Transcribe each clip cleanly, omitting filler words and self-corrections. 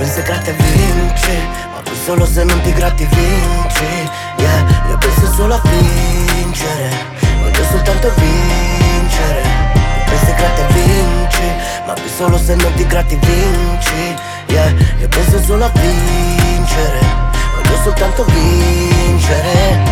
pensi gratta e vinci, ma qui solo se non ti gratti vinci. Yeah, io penso solo a vincere, voglio soltanto vincere. Tu pensi gratta e vinci, ma qui solo se non ti gratti vinci. Yeah, io penso solo a vincere, voglio soltanto vincere.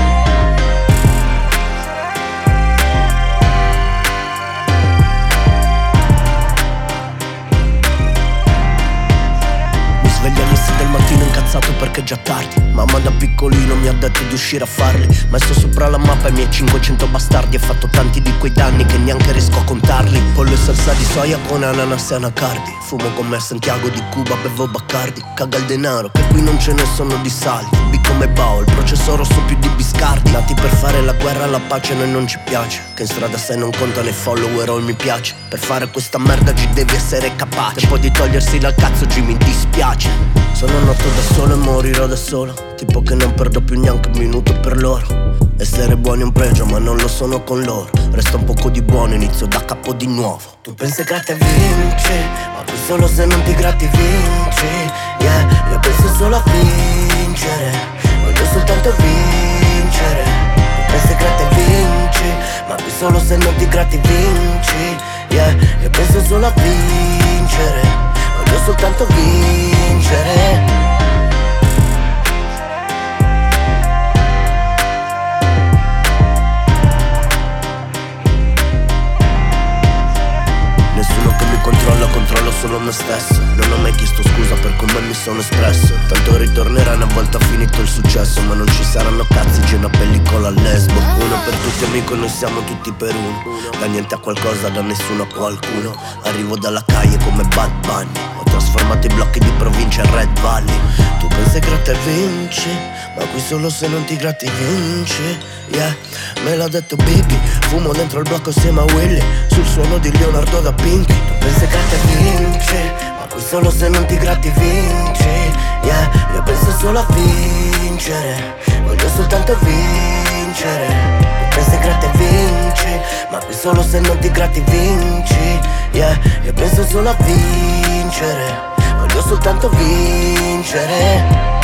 Sveglio alle 6 del mattino incazzato perché è già tardi. Mamma da piccolino mi ha detto di uscire a farli. Messo sopra la mappa i miei 500 bastardi. Ho fatto tanti di quei danni che neanche riesco a contarli. Pollo e salsa di soia con ananas e anacardi. Fumo con me a Santiago di Cuba, bevo Baccardi. Caga il denaro che qui non ce ne sono di saldi. B come Bao, il processo rosso più di Biscardi. Nati per fare la guerra, la pace a noi non ci piace. Che in strada 6 non contano i follower o il mi piace. Per fare questa merda ci devi essere capace. E poi di togliersi dal cazzo G mi dispiace. Sono nato da solo e morirò da solo. Tipo che non perdo più neanche un minuto per loro. Essere buoni è un pregio ma non lo sono con loro. Resta un poco di buono, inizio da capo di nuovo. Tu pensi gratta e vinci, ma qui solo se non ti gratti vinci. Yeah, io penso solo a vincere, voglio soltanto vincere. Tu pensi gratta e vinci, ma qui solo se non ti gratti vinci. Yeah, io penso solo a vincere, voglio soltanto vincere. Nessuno che mi controlla, controllo solo me stesso. Non ho mai chiesto scusa per come mi sono espresso. Tanto ritornerà una volta finito il successo. Ma non ci saranno cazzi, c'è una pellicola a lesbo. Uno per tutti amico, noi siamo tutti per uno. Da niente a qualcosa, da nessuno a qualcuno. Arrivo dalla calle come Bad Bunny. Ho trasformato i blocchi di provincia in Red Valley. Tu pensi gratta e vinci, ma qui solo se non ti gratti vinci. Yeah, me l'ha detto Biggie. Fumo dentro il blocco assieme a Willy. Sul suono di Leonardo da Pinky. Tu pensi gratta e vinci, ma qui solo se non ti gratti vinci. Yeah, io penso solo a vincere, voglio soltanto vincere. Tu pensi gratta e vinci, ma qui solo se non ti gratti vinci. Yeah, io penso solo a vincere, voglio soltanto vincere.